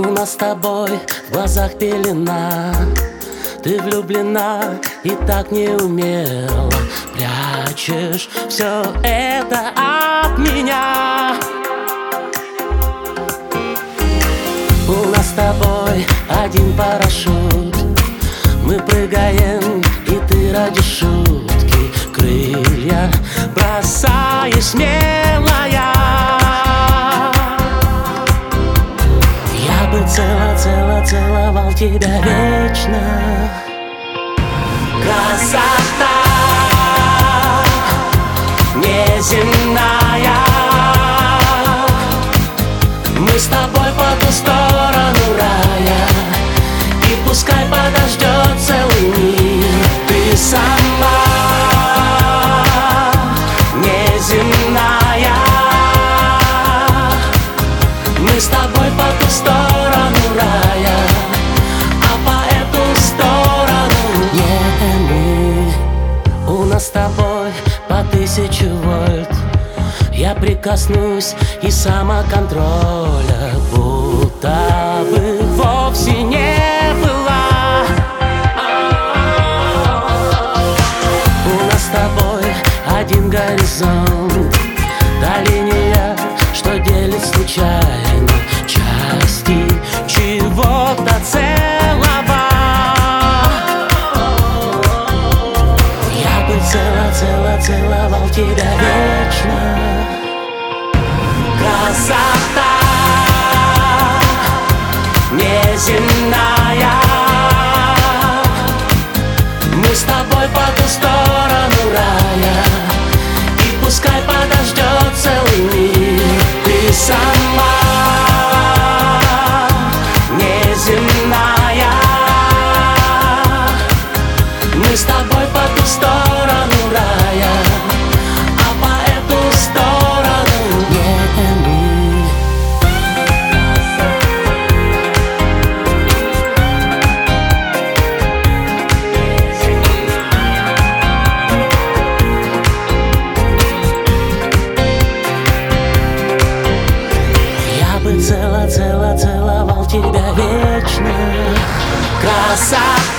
нас с тобой в глазах пелена. Ты влюблена и так неумело прячешь все это от меня. У нас с тобой один парашют, мы прыгаем, и ты ради шутки крылья бросаешь смелая. Я бы целовал тебя вечно. Красота неземная, мы с тобой по ту сторону рая, и пускай подождет целый мир. Ты сама неземная, мы с тобой по ту сторону рая, а по эту сторону не мы. У нас с тобой по 1000 вольт. Я прикоснусь, и самоконтроля будто бы вовсе не было. У нас с тобой один горизонт, та линия, что делит случайно части чего-то целого. Я бы целовал тебя вечно. Красота неземная, мы с тобой по ту сторону рая, и пускай подождет целый мир. Ты сама неземная, мы с тобой по ту сторону рая, а по эту сторону не мы. Я бы целовал тебя вечно. Красота